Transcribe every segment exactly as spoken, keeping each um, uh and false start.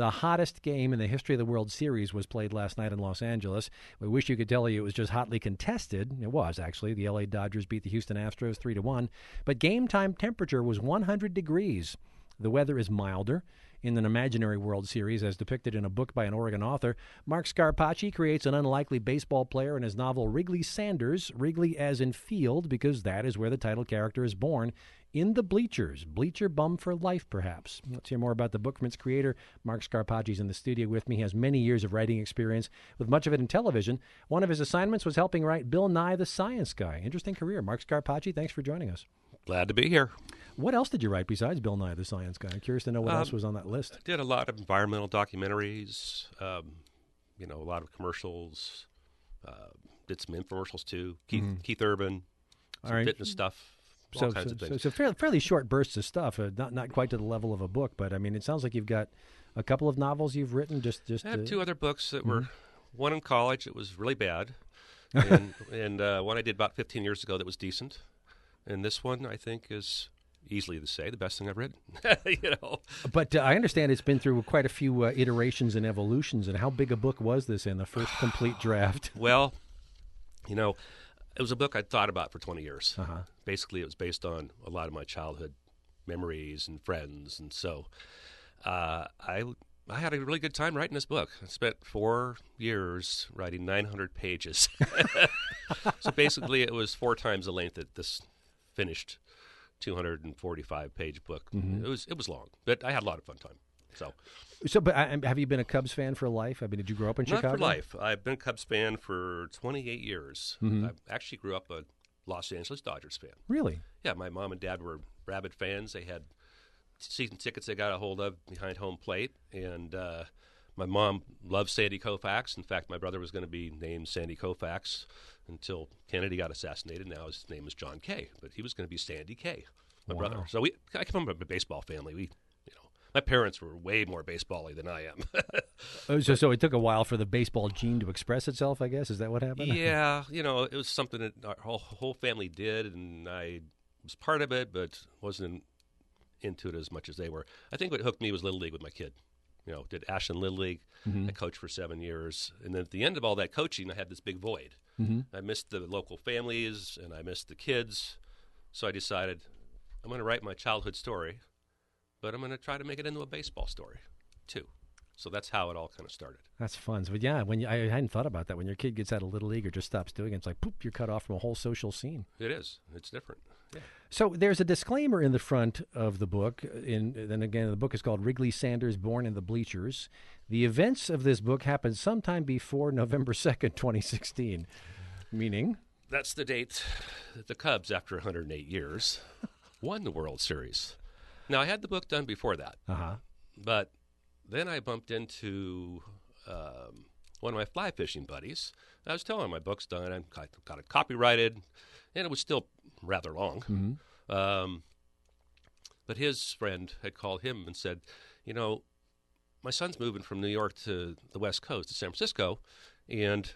The hottest game in the history of the World Series was played last night in Los Angeles. We wish you could tell you it was just hotly contested. It was, actually. The L A Dodgers beat the Houston Astros three to one. But game time temperature was one hundred degrees. The weather is milder in an imaginary World Series, as depicted in a book by an Oregon author. Mark Scarpacci creates an unlikely baseball player in his novel Wrigley Sanders, Wrigley as in field, because that is where the title character is born, in the bleachers. Bleacher bum for life, perhaps. Let's hear more about the book from its creator. Mark Scarpacci's in the studio with me. He has many years of writing experience, with much of it in television. One of his assignments was helping write Bill Nye the Science Guy. Interesting career. Mark Scarpacci, thanks for joining us. Glad to be here. What else did you write besides Bill Nye the Science Guy? I'm curious to know what um, else was on that list. I did a lot of environmental documentaries, um, you know, a lot of commercials, uh, did some infomercials too, Keith, mm-hmm. Keith Urban, some right. fitness stuff, all so, kinds so, of things. So, so fairly, fairly short bursts of stuff, uh, not not quite to the level of a book, but I mean, it sounds like you've got a couple of novels you've written. Just, just I have uh, two other books that mm-hmm. were, one in college, it was really bad, and, and uh, one I did about fifteen years ago that was decent, and this one I think is easily to say the best thing I've written. you know, but uh, I understand it's been through quite a few uh, iterations and evolutions. And how big a book was this in the first complete draft? Well, you know, it was a book I'd thought about for twenty years. Uh-huh. Basically, it was based on a lot of my childhood memories and friends, and so uh, I I had a really good time writing this book. I spent four years writing nine hundred pages. So basically, it was four times the length that this finished two hundred forty-five page book. Mm-hmm. It was it was long, but I had a lot of fun time. So, so, but uh, have you been a Cubs fan for life? I mean, did you grow up in Not Chicago? for life. I've been a Cubs fan for twenty-eight years. Mm-hmm. I actually grew up a Los Angeles Dodgers fan. Really? Yeah, my mom and dad were rabid fans. They had season tickets they got a hold of behind home plate, and uh, my mom loved Sandy Koufax. In fact, my brother was going to be named Sandy Koufax until Kennedy got assassinated. Now his name is John Kay, but he was going to be Sandy Kay, my wow. brother. So we, I come from a baseball family. We, you know, my parents were way more baseball-y than I am. oh, so, so it took a while for the baseball gene to express itself, I guess? Is that what happened? Yeah, you know, it was something that our whole, whole family did, and I was part of it, but wasn't into it as much as they were. I think what hooked me was Little League with my kid. You know, did Ashland Little League. Mm-hmm. I coached for seven years. And then at the end of all that coaching, I had this big void. Mm-hmm. I missed the local families, and I missed the kids. So I decided I'm going to write my childhood story, but I'm going to try to make it into a baseball story, too. So that's how it all kind of started. That's fun. So, yeah, when you, I hadn't thought about that. When your kid gets out of Little League or just stops doing it, it's like, poop, you're cut off from a whole social scene. It is. It's different. Yeah. So there's a disclaimer in the front of the book. In, then again, the book is called Wrigley Sanders, Born in the Bleachers. The events of this book happened sometime before November second, twenty sixteen, meaning? That's the date that the Cubs, after one hundred eight years, won the World Series. Now, I had the book done before that, uh-huh. but then I bumped into um, one of my fly fishing buddies. I was telling him my book's done. I got it copyrighted, and it was still rather long. Mm-hmm. Um, but his friend had called him and said, you know, my son's moving from New York to the West Coast, to San Francisco, and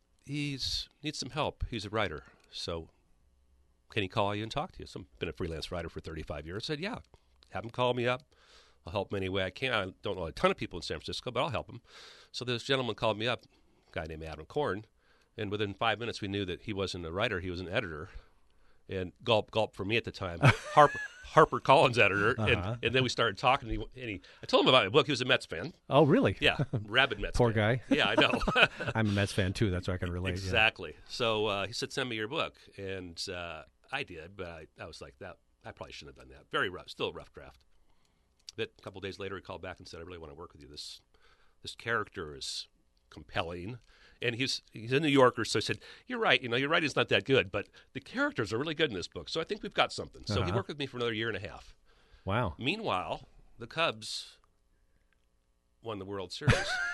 he's needs some help. He's a writer. So can he call you and talk to you? So I've been a freelance writer for thirty-five years. I said, yeah, have him call me up. I'll help him any way I can. I don't know a ton of people in San Francisco, but I'll help him. So this gentleman called me up, a guy named Adam Korn, and within five minutes we knew that he wasn't a writer, he was an editor. And gulp, gulp for me at the time, Harper Harper Collins editor. Uh-huh. And, and then we started talking, and, he, and he, I told him about my book. He was a Mets fan. Oh, really? Yeah, rabid Mets Poor fan. guy. Yeah, I know. I'm a Mets fan, too. That's why I can relate. Exactly. Yeah. So uh, he said, send me your book. And uh, I did, but I, I was like, that. I probably shouldn't have done that. Very rough, still a rough draft. But a couple of days later, he called back and said, I really want to work with you. This this character is compelling. And he's he's a New Yorker, so he said, you're right, you know, your writing's not that good, but the characters are really good in this book, so I think we've got something. So uh-huh. he worked with me for another year and a half. Wow. Meanwhile, the Cubs won the World Series.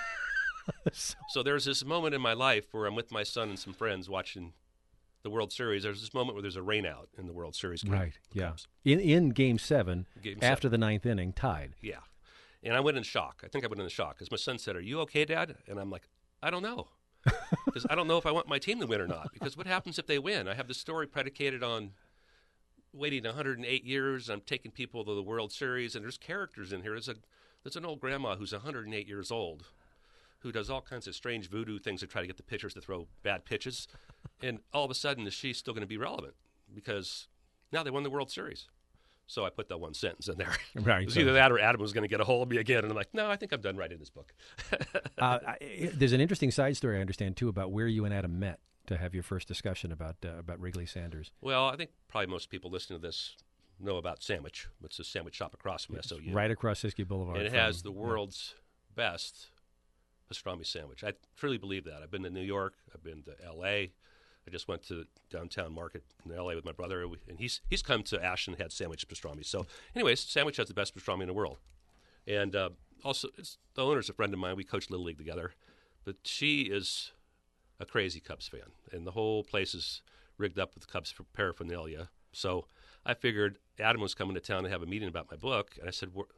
so, so there's this moment in my life where I'm with my son and some friends watching the World Series. There's this moment where there's a rainout in the World Series game. Right, yeah. Cubs. In in Game seven, game after seven. the ninth inning, tied. Yeah. And I went in shock. I think I went in shock because my son said, are you okay, Dad? And I'm like, I don't know. Because I don't know if I want my team to win or not. Because what happens if they win? I have the story predicated on waiting one hundred eight years. I'm taking people to the World Series, and there's characters in here. There's a there's an old grandma who's one hundred eight years old who does all kinds of strange voodoo things to try to get the pitchers to throw bad pitches. And all of a sudden, is she still going to be relevant? Because now they won the World Series. So I put that one sentence in there. Right. It was either that or Adam was going to get a hold of me again. And I'm like, no, I think I'm done writing this book. uh, I, there's an interesting side story, I understand, too, about where you and Adam met to have your first discussion about uh, about Wrigley Sanders. Well, I think probably most people listening to this know about Sandwich. It's a sandwich shop across from It's S O U. right across Siskiyou Boulevard. And it from, has the yeah. world's best pastrami sandwich. I truly believe that. I've been to New York. I've been to L A. I just went to downtown market in L A with my brother, and he's he's come to Ashland and had sandwich pastrami. So, anyways, Sandwich has the best pastrami in the world. And uh, also, it's, the owner's a friend of mine. We coached Little League together. But she is a crazy Cubs fan, and the whole place is rigged up with Cubs paraphernalia. So I figured Adam was coming to town to have a meeting about my book, and I said, We're,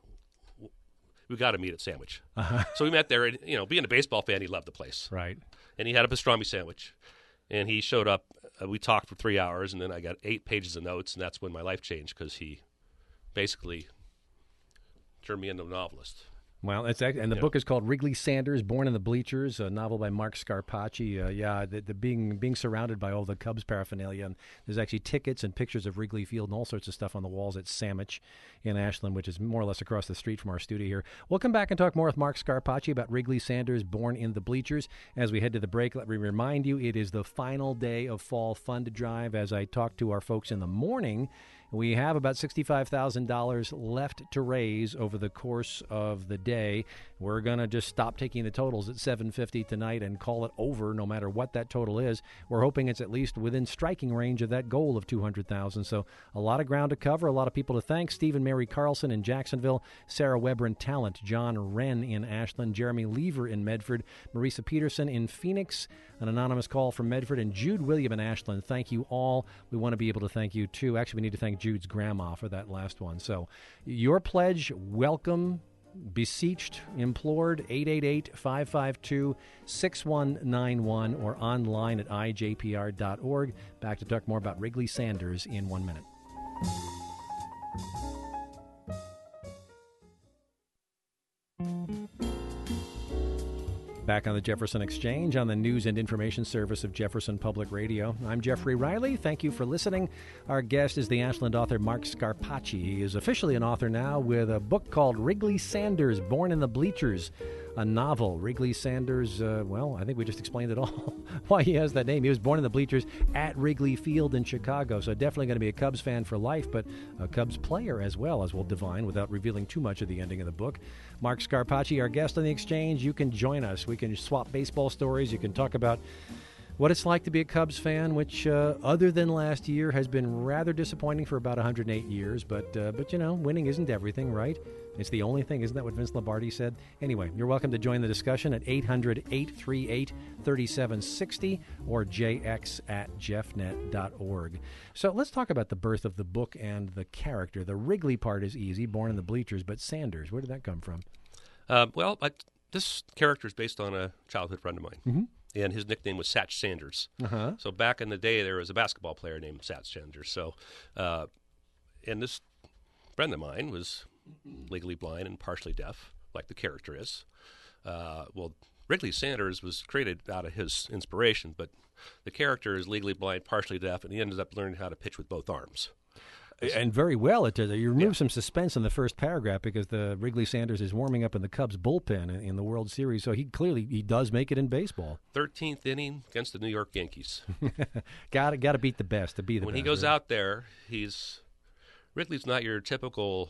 we got to meet at Sandwich. Uh-huh. So we met there, and, you know, being a baseball fan, he loved the place. Right. And he had a pastrami sandwich. And he showed up. Uh, we talked for three hours, and then I got eight pages of notes, and that's when my life changed because he basically turned me into a novelist. Well, it's and the yeah. book is called Wrigley Sanders, Born in the Bleachers, a novel by Mark Scarpacci. Uh, yeah, the, the being being surrounded by all the Cubs paraphernalia, and there's actually tickets and pictures of Wrigley Field and all sorts of stuff on the walls at Sandwich in Ashland, which is more or less across the street from our studio here. We'll come back and talk more with Mark Scarpacci about Wrigley Sanders, Born in the Bleachers. As we head to the break, let me remind you, it is the final day of Fall Fund Drive. As I talk to our folks in the morning, we have about sixty-five thousand dollars left to raise over the course of the day. We're going to just stop taking the totals at seven fifty tonight and call it over no matter what that total is. We're hoping it's at least within striking range of that goal of two hundred thousand dollars. So a lot of ground to cover, a lot of people to thank. Stephen Mary Carlson in Jacksonville, Sarah Weber in Talent, John Wren in Ashland, Jeremy Lever in Medford, Marisa Peterson in Phoenix, an anonymous call from Medford, and Jude William in Ashland. Thank you all. We want to be able to thank you, too. Actually, we need to thank Jude's grandma for that last one. So your pledge, welcome, beseeched, implored, eight eight eight, five five two, six one nine one or online at I J P R dot org. Back to talk more about Wrigley Sanders in one minute. Back on the Jefferson Exchange on the news and information service of Jefferson Public Radio. I'm Jeffrey Riley. Thank you for listening. Our guest is the Ashland author Mark Scarpacci. He is officially an author now with a book called Wrigley Sanders, Born in the Bleachers, a novel. Wrigley Sanders, uh, well, I think we just explained it all, why he has that name. He was born in the bleachers at Wrigley Field in Chicago, so definitely going to be a Cubs fan for life, but a Cubs player as well, as we'll divine without revealing too much of the ending of the book. Mark Scarpacci, our guest on the Exchange. You can join us. We can swap baseball stories. You can talk about what it's like to be a Cubs fan, which, uh, other than last year, has been rather disappointing for about one hundred eight years. But, uh, but you know, winning isn't everything, right? It's the only thing. Isn't that what Vince Lombardi said? Anyway, you're welcome to join the discussion at eight hundred, eight three eight, three seven six zero or j x at jeffnet dot org. So let's talk about the birth of the book and the character. The Wrigley part is easy, born in the bleachers, but Sanders, where did that come from? Uh, well, I, this character is based on a childhood friend of mine. Mm-hmm. And his nickname was Satch Sanders. Uh-huh. So back in the day, there was a basketball player named Satch Sanders. So, uh, and this friend of mine was legally blind and partially deaf, like the character is. Uh, well, Wrigley Sanders was created out of his inspiration, but the character is legally blind, partially deaf, and he ended up learning how to pitch with both arms. And very well, it does. You remove yeah. some suspense in the first paragraph because the Wrigley Sanders is warming up in the Cubs bullpen in, in the World Series, so he clearly he does make it in baseball. thirteenth inning against the New York Yankees. got to got to beat the best to be the when best. When he goes right? out there, he's Wrigley's not your typical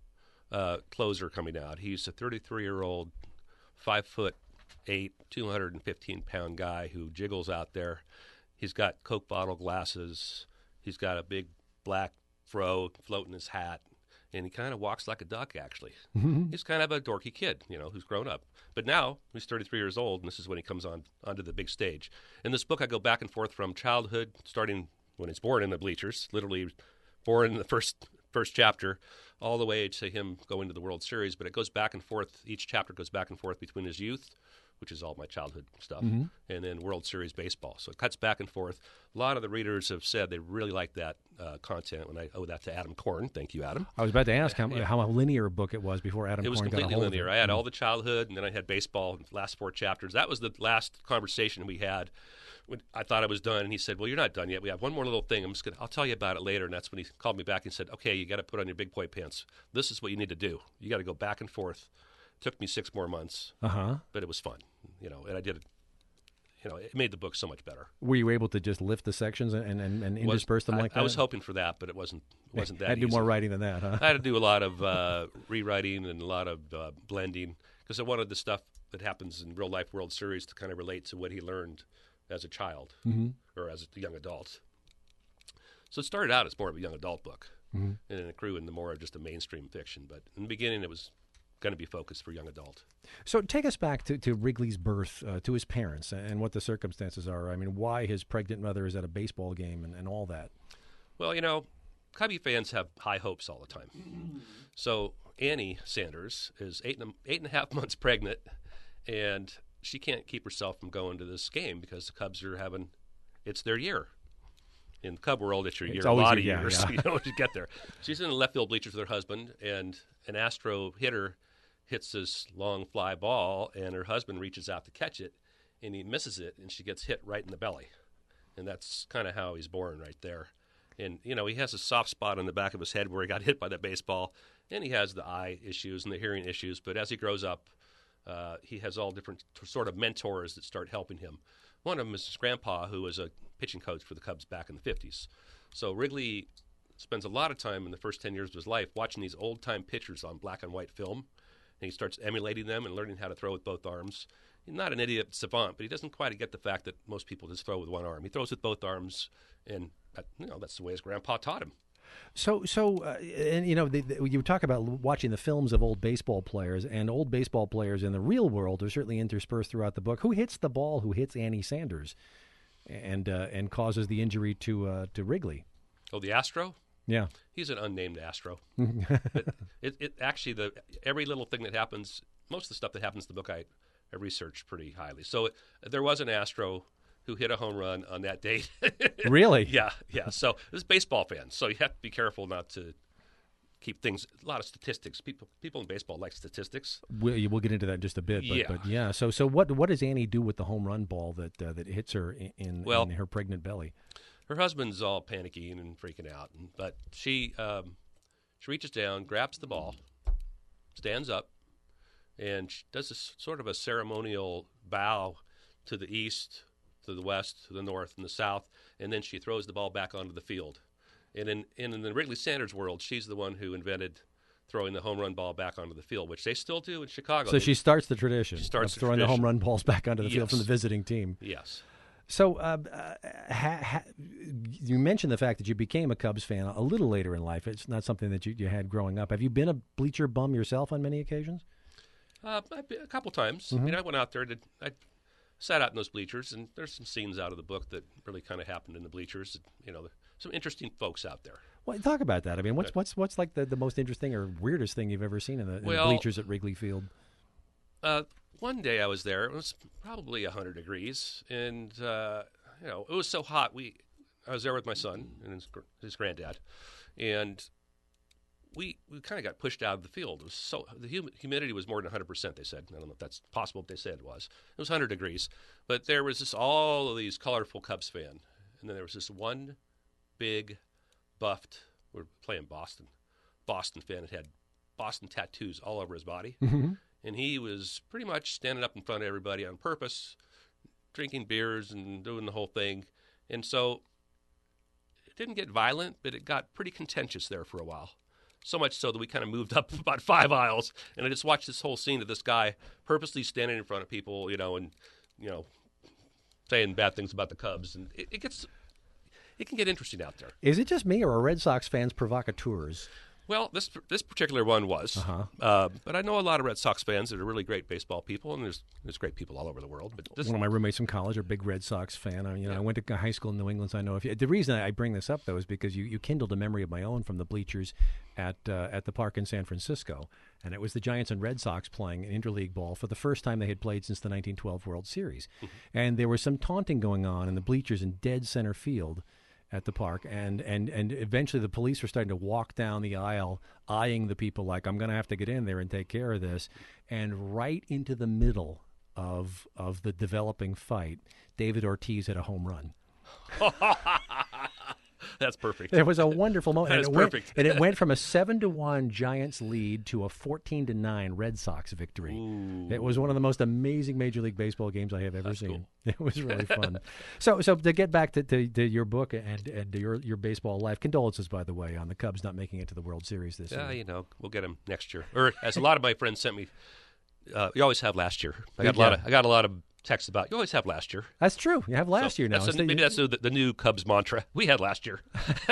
uh, closer coming out. He's a thirty-three-year-old, five foot eight, two hundred fifteen pound guy who jiggles out there. He's got Coke bottle glasses. He's got a big black fro floating his hat, and he kind of walks like a duck, actually. Mm-hmm. He's kind of a dorky kid, you know, who's grown up. But now he's thirty-three years old, and this is when he comes on onto the big stage. In this book, I go back and forth from childhood, starting when he's born in the bleachers, literally born in the first first chapter, all the way to him going to the World Series. But it goes back and forth. Each chapter goes back and forth between his youth, which is all my childhood stuff, Mm-hmm. and then World Series baseball. So it cuts back and forth. A lot of the readers have said they really like that uh, content, and I owe that to Adam Korn. Thank you, Adam. I was about to ask how, Yeah. how linear a book it was before Adam It was Korn got a completely hold linear. of it. I had Mm. all the childhood, and then I had baseball, last four chapters. That was the last conversation we had. When I thought I was done, and he said, "Well, you're not done yet. We have one more little thing. I'm just gonna. I'll tell you about it later." And that's when he called me back and said, "Okay, you got to put on your big boy pants. This is what you need to do. You got to go back and forth." It took me six more months, Uh-huh. but it was fun, you know. And I did it. You know, it made the book so much better. Were you able to just lift the sections and, and, and Was- intersperse them I, like that? I was hoping for that, but it wasn't. It wasn't that I had to do easy. more writing than that, huh? I had to do a lot of uh, rewriting and a lot of uh, blending because I wanted the stuff that happens in real life World Series to kind of relate to what he learned as a child Mm-hmm. or as a young adult. So it started out as more of a young adult book, Mm-hmm. and then it grew into more of just a mainstream fiction. But in the beginning, it was going to be focused for young adult. So take us back to, to Wrigley's birth, uh, to his parents, and what the circumstances are. I mean, why his pregnant mother is at a baseball game and, and all that. Well, you know, Cubby fans have high hopes all the time. So Annie Sanders is eight and a, eight and a half months pregnant, and she can't keep herself from going to this game because the Cubs are having it's their year. In the Cub world, it's your It's year, a always lot your- of yeah, years. yeah. You know, when you get there. She's in the left field bleachers with her husband, and an Astro hitter hits this long fly ball, and her husband reaches out to catch it, and he misses it, and she gets hit right in the belly. And that's kind of how he's born right there. And, you know, he has a soft spot on the back of his head where he got hit by that baseball, and he has the eye issues and the hearing issues. But as he grows up, uh, he has all different t- sort of mentors that start helping him. One of them is his grandpa, who was a pitching coach for the Cubs back in the fifties. So Wrigley spends a lot of time in the first ten years of his life watching these old-time pitchers on black and white film, and he starts emulating them and learning how to throw with both arms. He's not an idiot savant, but he doesn't quite get the fact that most people just throw with one arm. He throws with both arms, and that, you know that's the way his grandpa taught him. So, so, uh, and you know, the, the, you talk about l- watching the films of old baseball players, and old baseball players in the real world are certainly interspersed throughout the book. Who hits the ball? Who hits Annie Sanders, and uh, and causes the injury to uh, to Wrigley? Oh, the Astro? Yeah. He's an unnamed Astro. it, it, it actually the every little thing that happens, most of the stuff that happens in the book, I, I researched pretty highly. So it, there was an Astro who hit a home run on that date. Really? Yeah, yeah. So this is baseball fans, so you have to be careful not to keep things. A lot of statistics. People, people in baseball like statistics. We'll, we'll get into that in just a bit. But Yeah. but yeah. So so what what does Annie do with the home run ball that uh, that hits her in, in, Well- in her pregnant belly? Her husband's all panicking and freaking out, and, but she um, she reaches down, grabs the ball, stands up, and she does this sort of a ceremonial bow to the east, to the west, to the north, and the south, and then she throws the ball back onto the field. And in, and in the Wrigley Sanders world, she's the one who invented throwing the home run ball back onto the field, which they still do in Chicago. So she starts the tradition. She starts of the throwing the home tradition. run balls back onto the field from the Yes. visiting team. Yes. So uh, uh, ha, ha, you mentioned the fact that you became a Cubs fan a little later in life. It's not something that you, you had growing up. Have you been a bleacher bum yourself on many occasions? Uh, I've been- a couple times. I mean, I went out there. To, I sat out in those bleachers, and there's some scenes out of the book that really kind of happened in the bleachers. You know, some interesting folks out there. Well, talk about that. I mean, what's what's what's like the, the most interesting or weirdest thing you've ever seen in the, in the Well- bleachers at Wrigley Field? Uh, one day I was there. It was probably one hundred degrees, and uh, you know, it was so hot. We, I was there with my son and his, gr- his granddad, and we we kind of got pushed out of the field. It was so the hum- humidity was more than one hundred percent. They said. I don't know if that's possible. But they said it was. It was one hundred degrees, but there was just all of these colorful Cubs fan, and then there was this one big, buffed. We're playing Boston, Boston fan that had Boston tattoos all over his body. Mm-hmm. And he was pretty much standing up in front of everybody on purpose, drinking beers and doing the whole thing. And so it didn't get violent, but it got pretty contentious there for a while. So much so that we kind of moved up about five aisles, and I just watched this whole scene of this guy purposely standing in front of people, you know, and, you know, saying bad things about the Cubs. And it, it gets, it can get interesting out there. Is it just me, or are Red Sox fans provocateurs? Well, this this particular one was, Uh-huh. uh, but I know a lot of Red Sox fans that are really great baseball people, and there's there's great people all over the world. But this, One of my roommates from college are a big Red Sox fan. I, you know, Yeah. I went to high school in New England, so I know. If you, the reason I bring this up though is because you, you kindled a memory of my own from the bleachers at uh, at the park in San Francisco, and it was the Giants and Red Sox playing an interleague ball for the first time they had played since the nineteen twelve World Series, and there was some taunting going on in the bleachers in dead center field at the park, and, and, and eventually the police were starting to walk down the aisle, eyeing the people like, I'm going to have to get in there and take care of this. And right into the middle of of the developing fight, David Ortiz hit a home run. that's perfect. It was a wonderful moment. That and is it went- perfect. and it went from a seven to one Giants lead to a fourteen to nine Red Sox victory. Ooh. It was one of the most amazing Major League Baseball games I have ever That's seen. cool. It was really fun. so, so to get back to, to, to your book and and to your your baseball life, condolences, by the way, on the Cubs not making it to the World Series this Yeah, year. you know, we'll get him next year. Or as a lot of my friends sent me, uh, you always have last year. I got a lot Yeah. of I got a lot of texts about you always have last year. That's true. You have last So year now. That's It's the, the- maybe that's the, the new Cubs mantra. We had last year.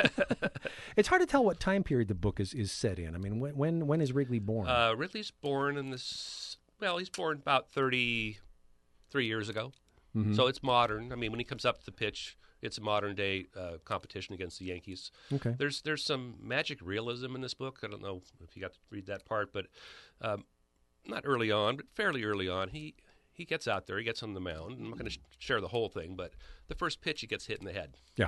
It's hard to tell what time period the book is, is set in. I mean, when when, when is Wrigley born? Uh, Ridley's born in this. Well, he's born about thirty-three years ago, Mhm. so it's modern. I mean, when he comes up to the pitch, it's a modern day uh, competition against the Yankees. Okay. There's there's some magic realism in this book. I don't know if you got to read that part, but um, not early on, but fairly early on, he he gets out there, he gets on the mound. I'm not going to sh- share the whole thing, but the first pitch he gets hit in the head, Yeah.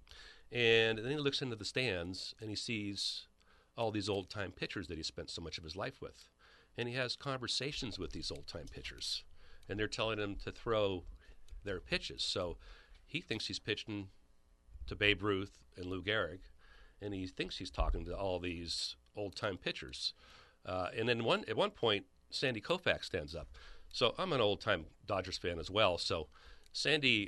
and then he looks into the stands and he sees all these old time pitchers that he spent so much of his life with, and he has conversations with these old time pitchers, and they're telling him to throw their pitches. So he thinks he's pitching to Babe Ruth and Lou Gehrig, and he thinks he's talking to all these old-time pitchers. Uh, and then one at one point, Sandy Koufax stands up. So I'm an old-time Dodgers fan as well. So Sandy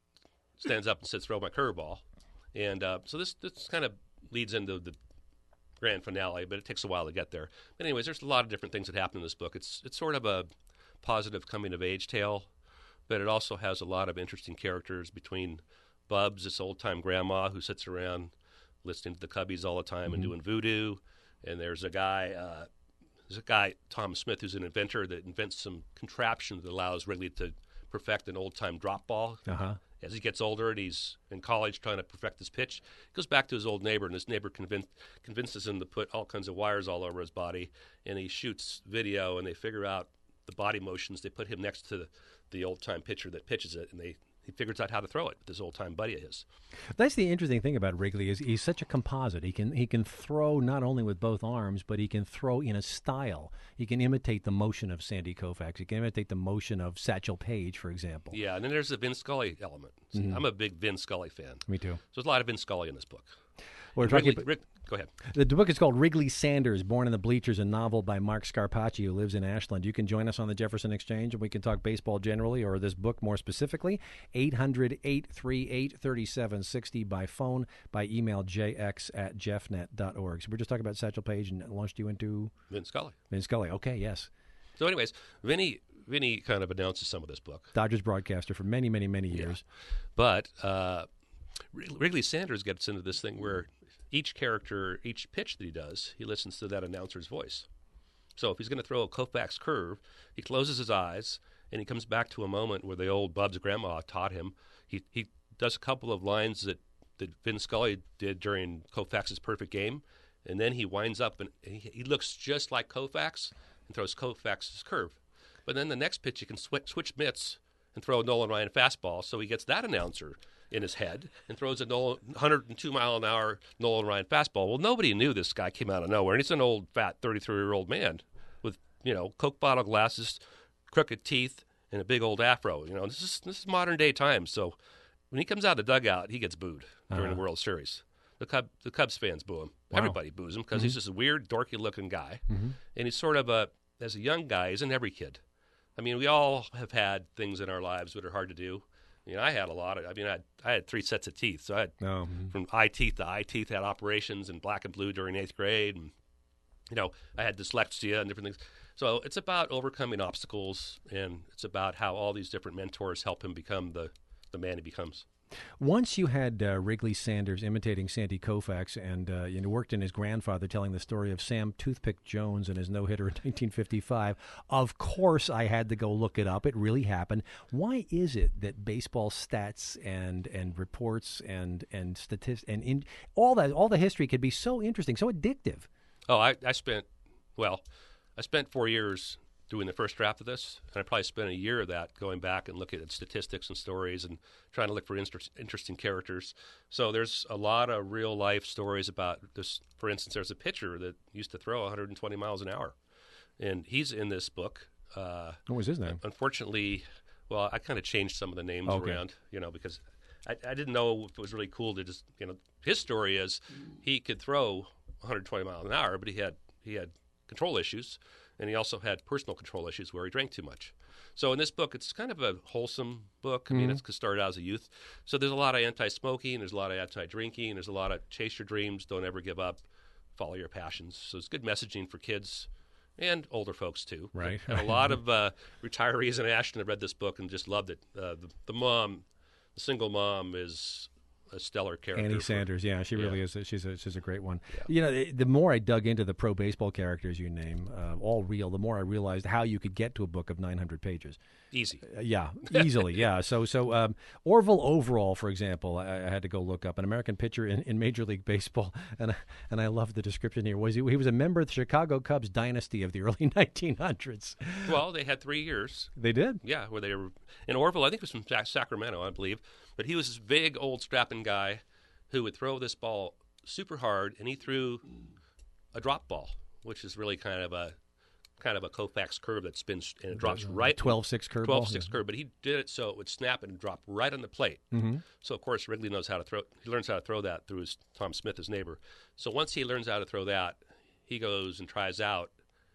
stands up and says, "Throw my curveball," and uh, so this this kind of leads into the grand finale, but it takes a while to get there. But anyways, there's a lot of different things that happen in this book. It's it's sort of a positive coming-of-age tale, but it also has a lot of interesting characters between Bubs, this old-time grandma who sits around listening to the Cubbies all the time and doing voodoo, and there's a guy, uh, there's a guy, Tom Smith, who's an inventor that invents some contraption that allows Wrigley to perfect an old-time drop ball. Uh-huh. As he gets older and he's in college trying to perfect his pitch, he goes back to his old neighbor, and his neighbor convince, convinces him to put all kinds of wires all over his body, and he shoots video, and they figure out the body motions. They put him next to the, the old-time pitcher that pitches it, and they he figures out how to throw it with this old-time buddy of his. That's the interesting thing about Wrigley is he's such a composite. He can he can throw not only with both arms, but he can throw in a style. He can imitate the motion of Sandy Koufax. He can imitate the motion of Satchel Paige, for example. Yeah, and then there's the Vin Scully element. See, I'm a big Vin Scully fan. Me too. So there's a lot of Vin Scully in this book. We're talking Wrigley, about, Rick, go ahead. the book is called Wrigley Sanders, Born in the Bleachers, a novel by Mark Scarpacci, who lives in Ashland. You can join us on the Jefferson Exchange, and we can talk baseball generally or this book more specifically. eight hundred, eight three eight, three seven six zero by phone, by email, jx at jeffnet dot org. So we're just talking about Satchel Paige and launched you into Vin Scully. Vin Scully. Okay, yes. So anyways, Vinny, Vinny kind of announces some of this book. Dodgers broadcaster for many, many, many years. But uh, Wrigley Sanders gets into this thing where each character, each pitch that he does, he listens to that announcer's voice. So if he's going to throw a Koufax curve, he closes his eyes and he comes back to a moment where the old Bub's grandma taught him. He he does a couple of lines that, that Vin Scully did during Koufax's perfect game, and then he winds up and he, he looks just like Koufax and throws Koufax's curve. But then the next pitch, he can switch, switch mitts and throw a Nolan Ryan fastball, so he gets that announcer in his head and throws a Nolan, one hundred two mile an hour Nolan Ryan fastball. Well, nobody knew this guy came out of nowhere, and he's an old, fat, thirty-three-year-old man with, you know, Coke bottle glasses, crooked teeth, and a big old afro. You know, this is this is modern day times. So when he comes out of the dugout, he gets booed during Uh-huh. the World Series. The Cub, the Cubs fans boo him. Wow. Everybody boos him because he's just a weird, dorky-looking guy, Mhm. and he's sort of a, as a young guy, he's an every kid. I mean, we all have had things in our lives that are hard to do. You know, I had a lot of. I mean, I had, I had three sets of teeth. So I had Oh, mhm. from eye teeth to eye teeth. Had operations in black and blue during eighth grade, and you know, I had dyslexia and different things. So it's about overcoming obstacles, and it's about how all these different mentors help him become the the man he becomes. Once you had uh, Wrigley Sanders imitating Sandy Koufax, and uh, you know, worked in his grandfather telling the story of Sam Toothpick Jones and his no-hitter in nineteen fifty-five. Of course, I had to go look it up. It really happened. Why is it that baseball stats and and reports and and statistics and in, all that all the history could be so interesting, so addictive? Oh, I, I spent well, I spent four years doing the first draft of this, and I probably spent a year of that going back and looking at statistics and stories and trying to look for inter- interesting characters. So there's a lot of real life stories about this. For instance, there's a pitcher that used to throw one hundred twenty miles an hour, and he's in this book. Uh, what was his name? Unfortunately, well, I kind of changed some of the names okay. around, you know, because I, I didn't know if it was really cool to just, you know, his story is he could throw one hundred twenty miles an hour, but he had he had control issues. And he also had personal control issues where he drank too much. So in this book, it's kind of a wholesome book. I mean, Mm-hmm. it's started out as a youth. So there's a lot of anti-smoking, there's a lot of anti-drinking, there's a lot of chase your dreams, don't ever give up, follow your passions. So it's good messaging for kids and older folks too. Right. And a lot of uh, retirees in Ashton have read this book and just loved it. Uh, the, the mom, the single mom, is a stellar character. Annie for- Sanders, yeah, she really yeah. is. A, she's a she's a great one. Yeah. You know, the, the more I dug into the pro baseball characters you name, uh, all real, the more I realized how you could get to a book of nine hundred pages. Easy. Uh, yeah, easily. Yeah. So so um, Orville Overall, for example, I, I had to go look up an American pitcher in, in Major League Baseball, and I- and I love the description here. Was he, he was a member of the Chicago Cubs dynasty of the early nineteen hundreds. Well, they had three years. They did. Yeah, where they were in Orville. I think it was from Sac- Sacramento, I believe. But he was this big, old, strapping guy who would throw this ball super hard, and he threw a drop ball, which is really kind of a kind of a Koufax curve that spins and it drops right twelve six curveball. twelve six curve. But he did it so it would snap and drop right on the plate. Mm-hmm. So of course Wrigley knows how to throw. He learns how to throw that through his Tom Smith, his neighbor. So once he learns how to throw that, he goes and tries out,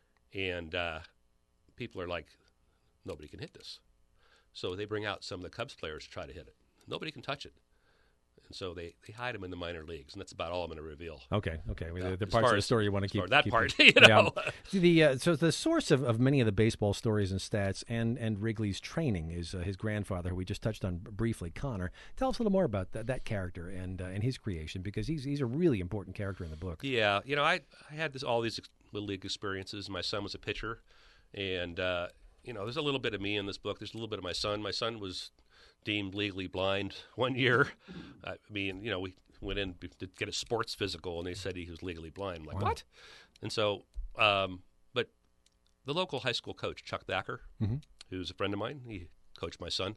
and uh, people are like, nobody can hit this. So they bring out some of the Cubs players to try to hit it. Nobody can touch it. And so they, they hide him in the minor leagues, and that's about all I'm going to reveal. Okay, okay. Well, Yeah, the, the as parts far of the as- story you want to as keep far as that keep part, it- you know. Yeah. The uh, so the source of, of many of the baseball stories and stats, and and Wrigley's training is uh, his grandfather, who we just touched on briefly, Connor. Tell us a little more about that, that character and uh, and his creation, because he's he's a really important character in the book. Yeah, you know, I I had this all these ex- little league experiences. My son was a pitcher, and uh, you know, there's a little bit of me in this book. There's a little bit of my son. My son was deemed legally blind one year. I mean, you know, we went in to get a sports physical, and they said he was legally blind. I'm like, Wow. what? And so, um, but the local high school coach, Chuck Thacker, Mm-hmm. who's a friend of mine, he coached my son.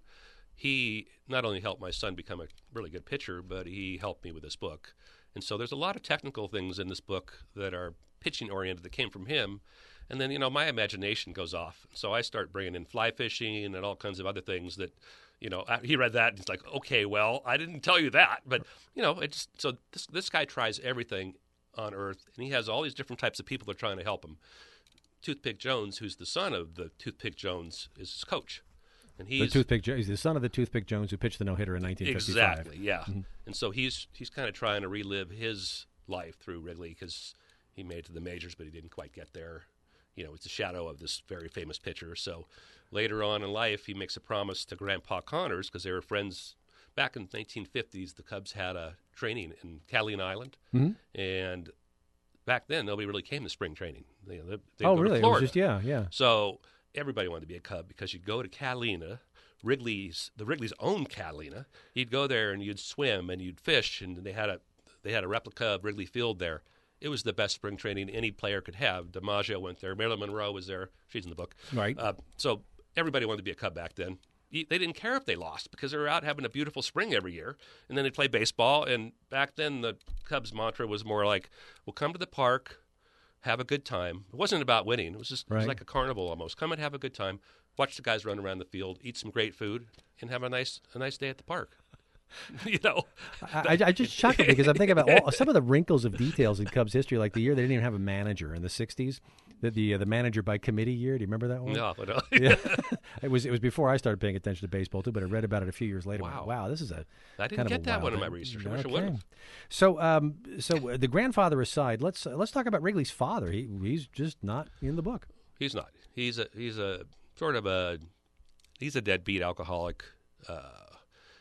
He not only helped my son become a really good pitcher, but he helped me with this book. And so there's a lot of technical things in this book that are pitching oriented that came from him. And then, you know, my imagination goes off. So I start bringing in fly fishing and all kinds of other things that, you know, he read that and he's like, okay, well, I didn't tell you that. But, you know, it's so this this guy tries everything on earth, and he has all these different types of people that are trying to help him. Toothpick Jones, who's the son of the Toothpick Jones, is his coach. And The he's Toothpick Jo- he's the son of the Toothpick Jones who pitched the no hitter in nineteen fifty-five. exactly, yeah. And so he's he's kind of trying to relive his life through Wrigley because he made it to the majors, but he didn't quite get there. You know, it's a shadow of this very famous pitcher. So later on in life, he makes a promise to Grandpa Connors because they were friends. Back in the nineteen fifties, the Cubs had a training in Catalina Island, Mm-hmm. and back then nobody really came to spring training. They, they, they'd Oh, go to really? It was Florida. just yeah, yeah. So everybody wanted to be a Cub because you'd go to Catalina, Wrigley's the Wrigley's own Catalina. You'd go there and you'd swim and you'd fish, and they had a they had a replica of Wrigley Field there. It was the best spring training any player could have. DiMaggio went there. Marilyn Monroe was there. She's in the book. Right. Uh, so everybody wanted to be a Cub back then. They didn't care if they lost because they were out having a beautiful spring every year. And then they'd play baseball. And back then, the Cubs' mantra was more like, we'll come to the park, have a good time. It wasn't about winning. It was just it was Right. like a carnival almost. Come and have a good time. Watch the guys run around the field, eat some great food, and have a nice a nice day at the park. you know, I, I just chuckle because I'm thinking about all, some of the wrinkles of details in Cubs history, like the year they didn't even have a manager in the sixties, the the, uh, the manager by committee year. Do you remember that one? no, no. Yeah. it was it was before I started paying attention to baseball too, but I read about it a few years later. Wow. Wow, this is a I didn't kind of get a that wild one in my thing. research. I wish I Okay. would have. So, um, so uh, the grandfather aside, let's uh, let's talk about Wrigley's father. He he's just not in the book. He's not. He's a he's a sort of a he's a deadbeat alcoholic. Uh,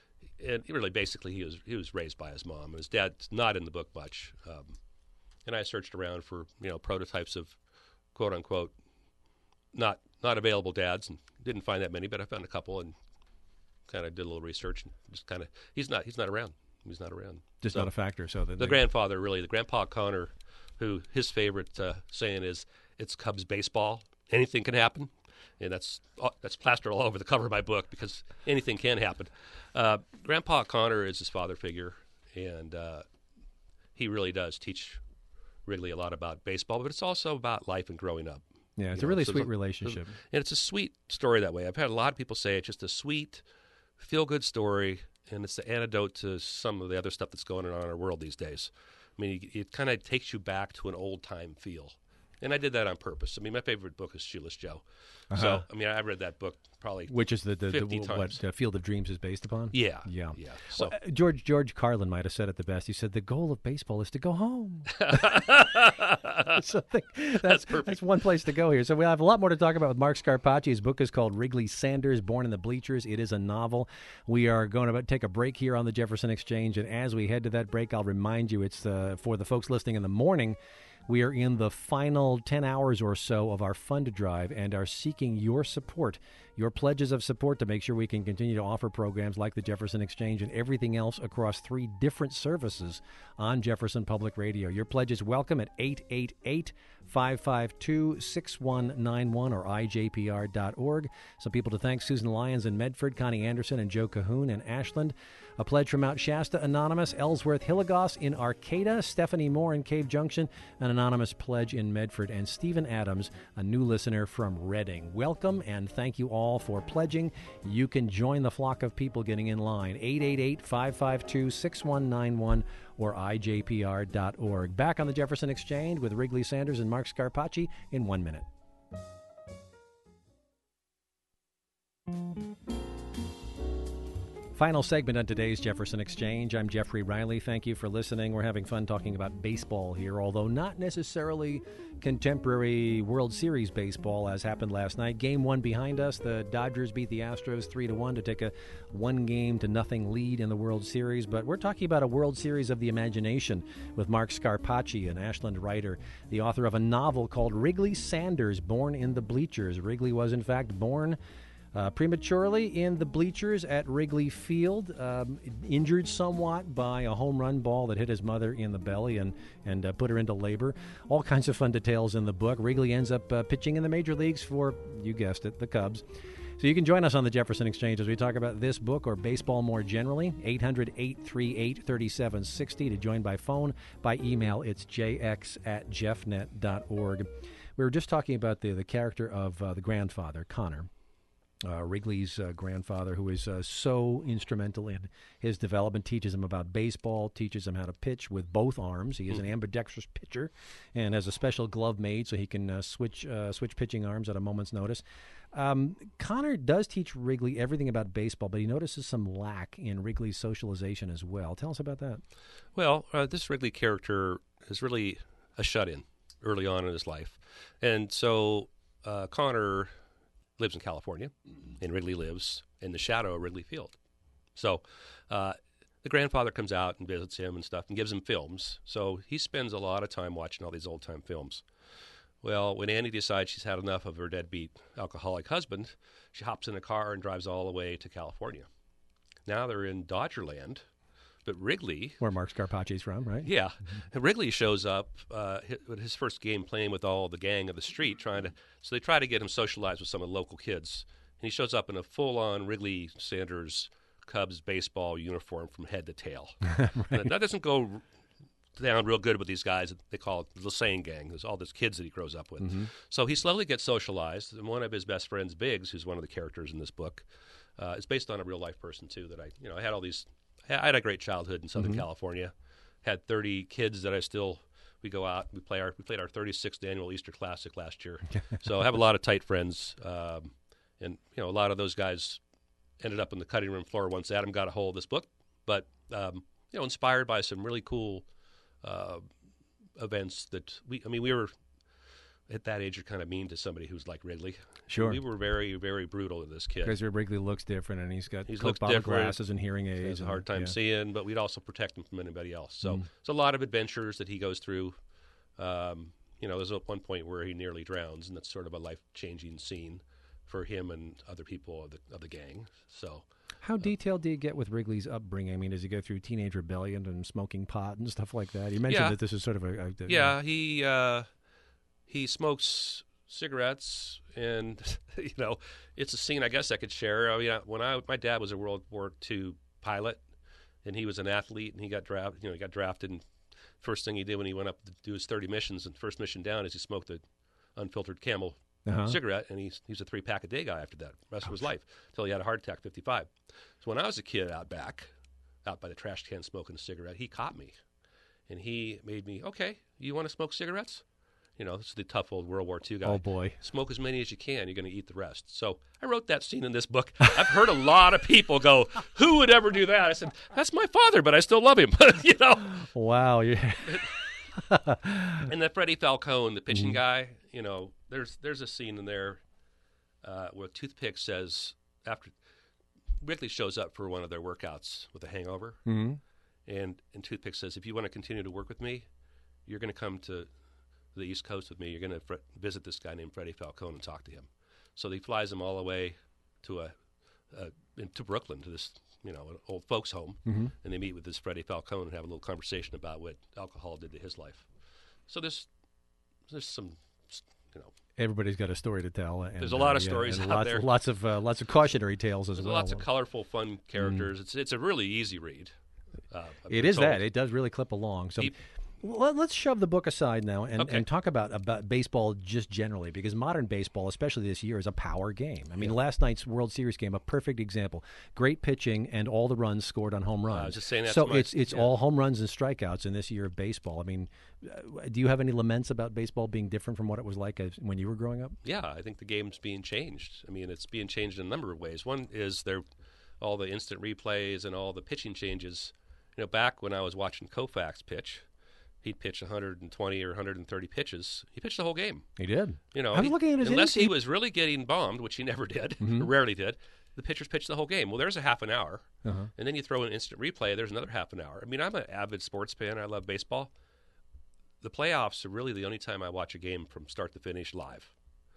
and really, basically, he was he was raised by his mom. And his dad's not in the book much. Um, and I searched around for you know prototypes of quote unquote not not available dads, and didn't find that many, but I found a couple and kind of did a little research and just kind of he's not he's not around. He's not around. Just so, not a factor. So the, the grandfather, really, the Grandpa Connor, who his favorite uh, saying is, "It's Cubs baseball. Anything can happen." And that's that's plastered all over the cover of my book because anything can happen. Uh, Grandpa Connor is his father figure, and uh, he really does teach Wrigley a lot about baseball, but it's also about life and growing up. Yeah, it's you a know, really so sweet it's a- relationship. And it's a sweet story that way. I've had a lot of people say it's just a sweet, feel-good story, and it's the antidote to some of the other stuff that's going on in our world these days. I mean, it, it kind of takes you back to an old-time feel. And I did that on purpose. I mean, my favorite book is Shoeless Joe. Uh-huh. So, I mean, I read that book probably Which is the, the, the fifty what times. uh, Field of Dreams is based upon? Yeah. Yeah. Yeah. So, Well, uh, George George Carlin might have said it the best. He said, "The goal of baseball is to go home." so I think that's, That's perfect. That's one place to go here. So we have a lot more to talk about with Mark Scarpacci. His book is called Wrigley Sanders, Born in the Bleachers. It is a novel. We are going to take a break here on the Jefferson Exchange, and as we head to that break, I'll remind you it's uh, for the folks listening in the morning. We are in the final ten hours or so of our fund drive and are seeking your support, your pledges of support to make sure we can continue to offer programs like the Jefferson Exchange and everything else across three different services on Jefferson Public Radio. Your pledge is welcome at eight eight eight, five five two, six one nine one or I J P R dot org. Some people to thank: Susan Lyons in Medford, Connie Anderson and Joe Cahoon in Ashland. A pledge from Mount Shasta Anonymous, Ellsworth Hilligos in Arcata, Stephanie Moore in Cave Junction, an anonymous pledge in Medford, and Stephen Adams, a new listener from Reading. Welcome, and thank you all for pledging. You can join the flock of people getting in line, eight eight eight, five five two, six one nine one or I J P R dot org. Back on the Jefferson Exchange with Wrigley Sanders and Mark Scarpacci in one minute. Final segment on today's Jefferson Exchange. I'm Jeffrey Riley. Thank you for listening. We're having fun talking about baseball here, although not necessarily contemporary World Series baseball as happened last night. Game one behind us. The Dodgers beat the Astros three to one to take a one game to nothing lead in the World Series. But we're talking about a World Series of the imagination with Mark Scarpacci, an Ashland writer, the author of a novel called Wrigley Sanders, Born in the Bleachers. Wrigley was, in fact, born Uh, prematurely in the bleachers at Wrigley Field, um, injured somewhat by a home run ball that hit his mother in the belly and, and uh, put her into labor. All kinds of fun details in the book. Wrigley ends up uh, pitching in the major leagues for, you guessed it, the Cubs. So you can join us on the Jefferson Exchange as we talk about this book or baseball more generally. eight hundred, eight three eight, three seven six zero to join by phone. By email, it's j x at jeffnet dot org. We were just talking about the, the character of uh, the grandfather, Connor. Uh, Wrigley's uh, grandfather, who is uh, so instrumental in his development, teaches him about baseball, teaches him how to pitch with both arms. He is an ambidextrous pitcher and has a special glove made so he can uh, switch uh, switch pitching arms at a moment's notice. Um, Connor does teach Wrigley everything about baseball, but he notices some lack in Wrigley's socialization as well. Tell us about that. well, uh, this Wrigley character is really a shut-in early on in his life. And so uh, Connor lives in California, and Wrigley lives in the shadow of Wrigley Field. So uh, the grandfather comes out and visits him and stuff and gives him films. So he spends a lot of time watching all these old-time films. Well, when Annie decides she's had enough of her deadbeat alcoholic husband, she hops in a car and drives all the way to California. Now they're in Dodgerland, but Wrigley... Where Mark Scarpacci's from, right? Yeah. And Wrigley shows up uh, his, his first game playing with all the gang of the street, trying to. So they try to get him socialized with some of the local kids. And he shows up in a full-on Wrigley Sanders Cubs baseball uniform from head to tail. Right. And that doesn't go down real good with these guys. They call it the Lassane gang. There's all these kids that he grows up with. Mm-hmm. So he slowly gets socialized. And one of his best friends, Biggs, who's one of the characters in this book, uh, is based on a real-life person, too, that I, you know, I had all these... I had a great childhood in Southern mm-hmm. California. Had thirty kids that I still we go out. We play our we played our thirty-sixth annual Easter Classic last year. So I have a lot of tight friends, um, and you know a lot of those guys ended up on the cutting room floor once Adam got a hold of this book. But um, you know, inspired by some really cool uh, events that we. I mean, we were at that age, you're kind of mean to somebody who's like Wrigley. Sure. We were very, very brutal to this kid. Because Wrigley looks different, and he's got He Coke looks bottle different. glasses and hearing aids. He has a and- hard time yeah. seeing, but we'd also protect him from anybody else. So Mm. it's a lot of adventures that he goes through. Um, you know, there's a one point where he nearly drowns, and that's sort of a life-changing scene for him and other people of the, of the gang. So How detailed do you get with Wrigley's upbringing? I mean, does he go through teenage rebellion and smoking pot and stuff like that? You mentioned Yeah. that this is sort of a... a, a yeah, he uh, he smokes cigarettes, and you know, it's a scene I guess I could share. I mean, I- when I my dad was a World War Two pilot, and he was an athlete, and he got drafted. You know, he got drafted, and first thing he did when he went up to do his thirty missions, and first mission down is he smoked a unfiltered Camel Uh-huh. cigarette, and he's he was a three pack a day guy after that, the rest of his life, until he had a heart attack, fifty-five. So when I was a kid out back, out by the trash can smoking a cigarette, he caught me, and he made me, okay, you want to smoke cigarettes? You know, this is the tough old World War Two guy. Oh, boy. Smoke as many as you can. You're going to eat the rest. So I wrote that scene in this book. I've heard a lot of people go, "Who would ever do that?" I said, "That's my father, but I still love him." You know. Wow. Yeah. And then Freddie Falcone, the pitching guy, you know, there's there's a scene in there uh, where Toothpick says after Wrigley shows up for one of their workouts with a hangover, hmm and and Toothpick says, "If you want to continue to work with me, you're going to come to the East Coast with me. You're going to fr- visit this guy named Freddie Falcone and talk to him." So he flies him all the way to a, a in, to Brooklyn, to this, you know, an old folks home, hmm and they meet with this Freddie Falcone and have a little conversation about what alcohol did to his life. So there's there's some, you know, Everybody's got a story to tell. And, There's a lot uh, of yeah, stories and out lots, there. Lots of uh, lots of cautionary tales as there's well. lots of colorful, fun characters. It's it's a really easy read. Uh, I've It been is told. that. It does really clip along. So Keep- well, let's shove the book aside now and, Okay. and talk about, about baseball just generally, because modern baseball, especially this year, is a power game. I mean, last night's World Series game, a perfect example. Great pitching and all the runs scored on home runs. was just saying that so to my- it's it's yeah. all home runs and strikeouts in this year of baseball. I mean, uh, do you have any laments about baseball being different from what it was like as, when you were growing up? Yeah, I think the game's being changed. I mean, it's being changed in a number of ways. One is there, all the instant replays and all the pitching changes. You know, back when I was watching Koufax pitch, he'd pitch one hundred twenty or one hundred thirty pitches. He pitched the whole game. He did. You know, I was he- looking at his unless innings- he was really getting bombed, which he never did, Mhm. or rarely did. The pitchers pitched the whole game. Well, there's a half an hour, Uh-huh. and then you throw an instant replay. There's another half an hour. I mean, I'm an avid sports fan. I love baseball. The playoffs are really the only time I watch a game from start to finish live.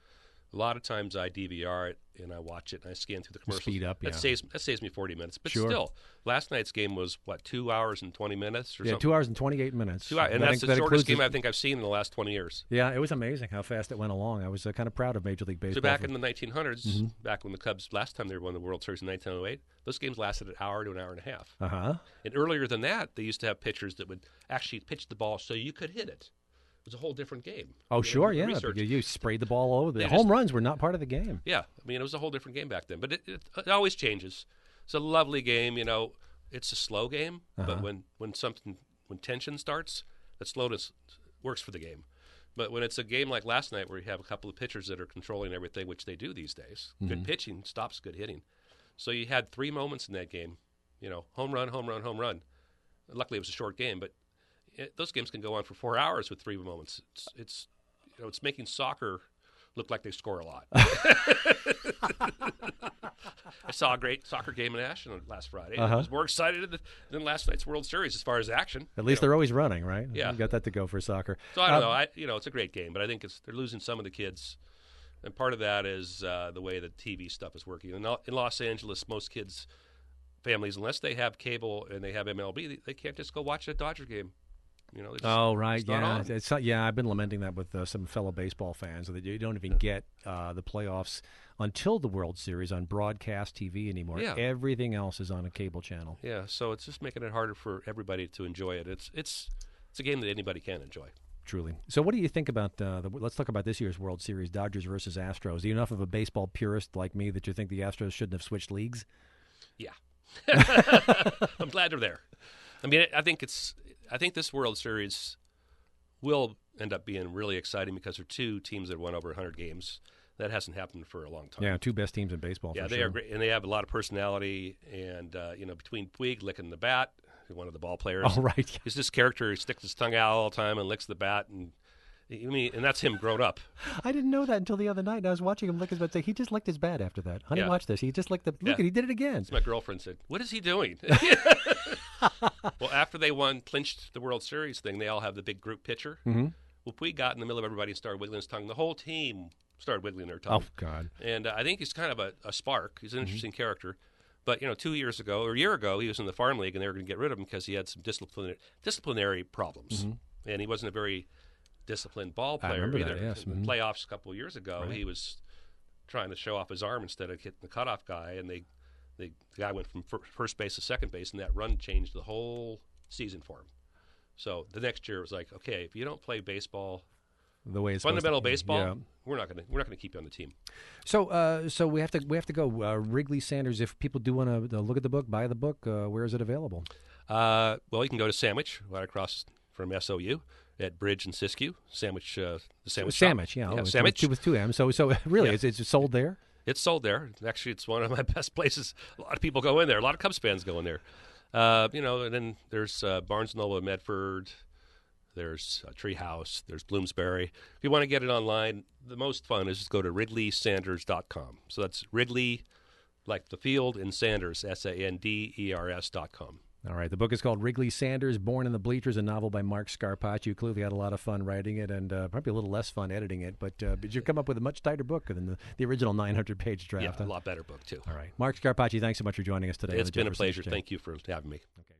A lot of times I D V R it and I watch it and I scan through the commercials. Speed up, yeah. That saves that saves me forty minutes. But Sure. still, last night's game was what two hours and twenty minutes or Yeah, something. two hours and twenty-eight minutes. Two hours, and I that's think the that shortest includes game I think I've seen in the last twenty years. Yeah, it was amazing how fast it went along. I was uh, kind of proud of Major League Baseball. So back for- in the nineteen hundreds, Mhm. back when the Cubs last time they won the World Series in nineteen oh eight, those games lasted an hour to an hour and a half. Uh-huh. And earlier than that, they used to have pitchers that would actually pitch the ball so you could hit it. It was a whole different game. Oh, You know, sure, the yeah. research. because You sprayed the ball all over. The They home just- runs were not part of the game. Yeah, I mean, it was a whole different game back then. But it, it, it always changes. It's a lovely game, you know. It's a slow game, Uh-huh. but when, when something when tension starts, that slowness works for the game. But when it's a game like last night where you have a couple of pitchers that are controlling everything, which they do these days, good Mhm. pitching stops good hitting. So you had three moments in that game, you know, home run, home run, home run. Luckily, it was a short game, but it, those games can go on for four hours with three moments. It's, it's you know, it's making soccer look like they score a lot. I saw a great soccer game in Ashland last Friday. Uh-huh. I was more excited than, than last night's World Series as far as action. At least you know. they're always running, right? Yeah. You got that to go for soccer. So I don't Um, know. I you know it's a great game, but I think it's they're losing some of the kids, and part of that is uh, the way the T V stuff is working. In, Lo- in Los Angeles, most kids, families, unless they have cable and they have M L B, they, they can't just go watch a Dodger game. You know. they just- Oh right, it's not yeah, on. it's not, yeah. I've been lamenting that with uh, some fellow baseball fans that you don't even get uh, the playoffs until the World Series on broadcast T V anymore. Yeah. Everything else is on a cable channel. Yeah, so it's just making it harder for everybody to enjoy it. It's it's it's a game that anybody can enjoy. Truly. So, what do you think about? Uh, the, let's talk about this year's World Series: Dodgers versus Astros. Are you enough of a baseball purist like me that you think the Astros shouldn't have switched leagues? Yeah, I'm glad they're there. I mean, I think it's I think this World Series will end up being really exciting because they're two teams that won over one hundred games. That hasn't happened for a long time. Yeah, two best teams in baseball. Yeah, for they sure. are great, and they have a lot of personality. And uh, you know, between Puig licking the bat, one of the ball players, Oh right. he's this character who sticks his tongue out all the time and licks the bat, and I mean, and that's him grown up. I didn't know that until the other night. And I was watching him lick his butt. He just licked his bat after that. Honey, Yeah. watch this. He just licked the. Look, Yeah. at he did it again. So my girlfriend said, "What is he doing?" Well, after they won, clinched the World Series thing, they all have the big group picture. Mm-hmm. Well, Puig got in the middle of everybody and started wiggling his tongue. The whole team started wiggling their tongue. Oh God. And uh, I think he's kind of a, a spark. He's an Mm-hmm. interesting character. But, you know, two years ago, or a year ago, he was in the farm league, and they were going to get rid of him because he had some disciplinary, disciplinary problems. Mm-hmm. And he wasn't a very disciplined ball I player remember either. that, yes. In the Mhm. playoffs a couple of years ago, Right. he was trying to show off his arm instead of hitting the cutoff guy, and they, they the guy went from fir- first base to second base, and that run changed the whole season for him. So the next year it was like, okay, if you don't play baseball, The way it's fundamental supposed to- baseball, Yeah. we're not going to we're not going to keep you on the team. So, uh, so we have to we have to go. Uh, Wrigley Sanders. If people do want to look at the book, buy the book. Uh, where is it available? Uh, well, you can go to Sandwich right across from S O U at Bridge and Siskiyou. Sandwich, uh, the Sandwich. shop. Sandwich, yeah, yeah oh, it's Sandwich. with, with two M. So, so really, Yeah. it's it's sold there. It's sold there. Actually, it's one of my best places. A lot of people go in there. A lot of Cubs fans go in there. Uh, you know, and then there's uh, Barnes and Noble in Medford. There's uh, Treehouse. There's Bloomsbury. If you want to get it online, the most fun is just go to Wrigley Sanders dot com. So that's Wrigley, like the field, and Sanders, S A N D E R S dot com. All right. The book is called Wrigley Sanders, Born in the Bleachers, a novel by Mark Scarpacci. You clearly had a lot of fun writing it and uh, probably a little less fun editing it, but, uh, but you've come up with a much tighter book than the, the original nine hundred page draft. Yeah, huh? a lot better book, too. All right. Mark Scarpacci, thanks so much for joining us today. on It's the been a Jefferson pleasure. Exchange. Thank you for having me. Okay.